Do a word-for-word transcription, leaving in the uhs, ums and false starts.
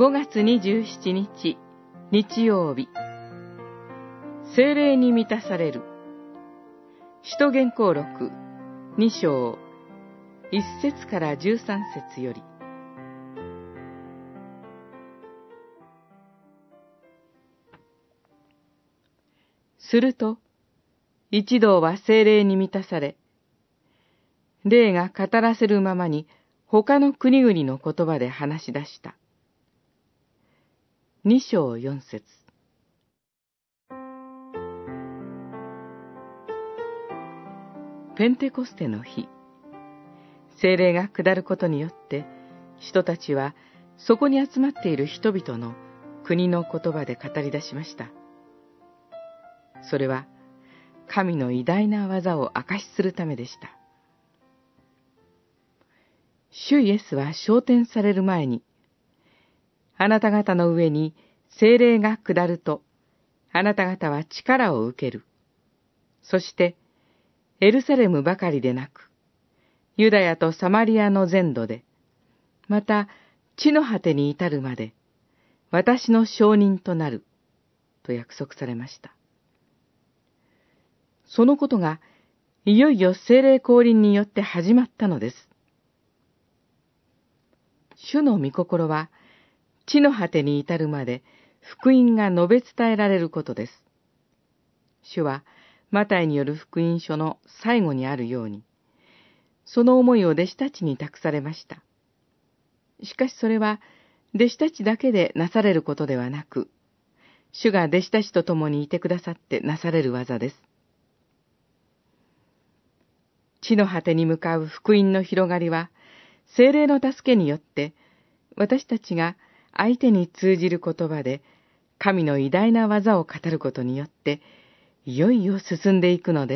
ごがつにじゅうしちにち、日曜日。聖霊に満たされる。使徒言行録に章いっ節からじゅうさん節より。すると、一同は聖霊に満たされ、霊が語らせるままに他の国々の言葉で話し出した。に章よん節。ペンテコステの日、聖霊が下ることによって、人たちはそこに集まっている人々の国の言葉で語り出しました。それは神の偉大な技を証しするためでした。主イエスは昇天される前に、あなた方の上に聖霊が下ると、あなた方は力を受ける。そして、エルサレムばかりでなく、ユダヤとサマリアの全土で、また地の果てに至るまで、私の証人となる、と約束されました。そのことが、いよいよ聖霊降臨によって始まったのです。主の御心は、地の果てに至るまで福音が述べ伝えられることです。主は、マタイによる福音書の最後にあるように、その思いを弟子たちに託されました。しかしそれは、弟子たちだけでなされることではなく、主が弟子たちと共にいてくださってなされる技です。地の果てに向かう福音の広がりは、聖霊の助けによって、私たちが相手に通じる言葉で、神の偉大な技を語ることによって、いよいよ進んでいくのです。